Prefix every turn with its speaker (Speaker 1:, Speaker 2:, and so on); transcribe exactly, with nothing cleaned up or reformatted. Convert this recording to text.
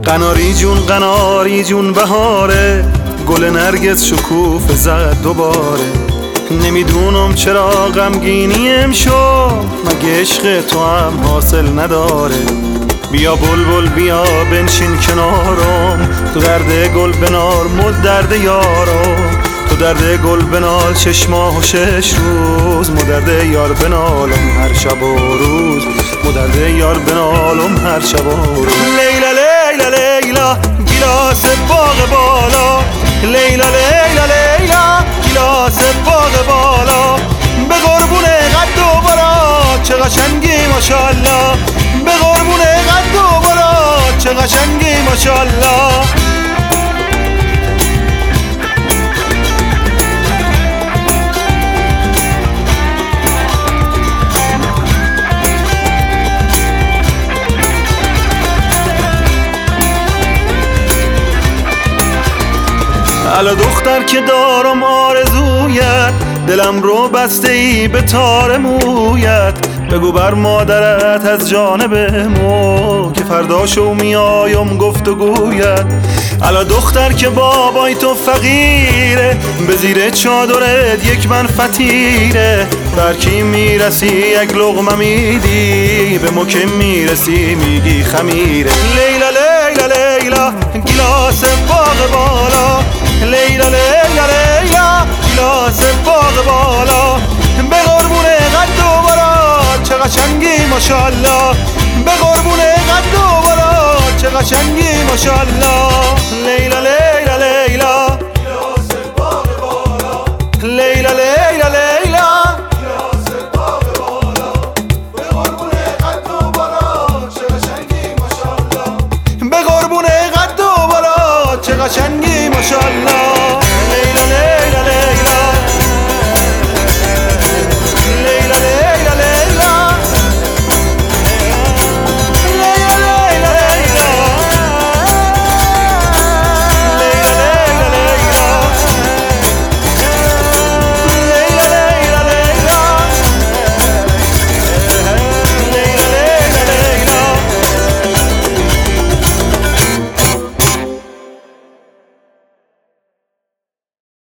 Speaker 1: قناری جون قناری جون بهاره، گل نرگس شکوفه زد دوباره. نمیدونم چرا غمگینی امشب، مگه عشق تو هم حاصل نداره. بیا بلبل بیا بنشین کنارم، تو درد گل بنال مد درد یارم. تو درد گل بنال شش ماه و شش روز، مدرد یار بنالم هر شب و روز. مدرد یار بنالم هر شب و روز. لیلا لیلا لیلا گیلاس باغ بالا، لیلا لیلا لیلا گیلاس باغ بالا. به قربون قد و برا چه قشنگی ماشاءالله، به قربون قد و برا چه قشنگی ماشاءالله. الا دختر که دارم آرزویت، دلم رو بسته ای به تار مویت. بگو بر مادرت از جانب مو، که فرداشو میایم گفتگویت. الا دختر که بابای تو فقیره، به زیر چادرت یک من فطیره. برکی میرسی یک لقمه میدی، به مو که میرسی میگی خمیره. لیلا لیلا لیلا گیلاس باغ بالا، لیلا لیلا لیلا گیلاس باغ بالا. به قربون قد و برا چه قشنگی ماشاءالله، به قربون قد و برا چه قشنگی ماشاءالله. لیلا لیلا لیلا